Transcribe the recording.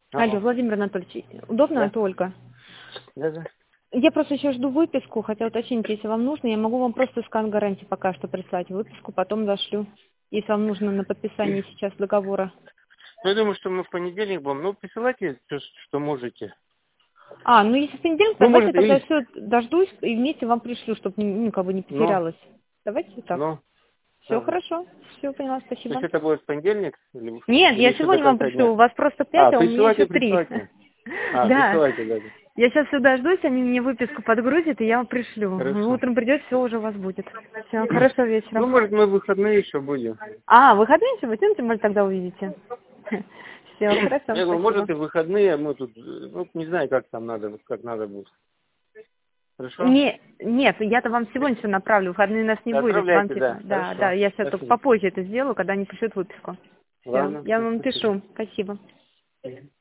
Алло, Алло. Владимир Анатольевич, удобно, Да? это Ольга? Да. Я просто еще жду выписку, хотела уточнить, если вам нужно, я могу вам просто скан гарантии пока что прислать, выписку потом зашлю, если вам нужно на подписание сейчас договора. Ну, я думаю, что мы в понедельник будем. Ну, присылайте все, что можете. А, ну если в понедельник, Ну, давайте может, тогда или... все дождусь и вместе вам пришлю, чтобы ну, как бы не Ну, потерялось. Давайте так. ну, Все да. хорошо, все поняла, То есть спасибо. это будет в понедельник? Нет, Или я еще до сегодня вам конца пришлю, дня? у вас просто 5, А, а у меня еще присылайте, 3. присылайте. А, Да. присылайте, да. Я сейчас все дождусь, они мне выписку подгрузят, и я вам пришлю. Вы Хорошо. утром придете, все уже у вас будет. Все, хорошо вечером. Ну, может, мы в выходные еще будем. А, выходные сегодня, ну, тем более тогда увидите. Все, хорошо, Я говорю, спасибо. может, и в выходные, мы тут, ну, не знаю, как там надо, как надо будет. Хорошо? Нет, я-то вам сегодня все направлю, выходные у нас не будет. Вам Отправляйте, типа, да. да, Хорошо. я все только Спасибо. попозже это сделаю, когда они пришлют выписку. Все, Ладно, я вам спасибо. пишу. Спасибо.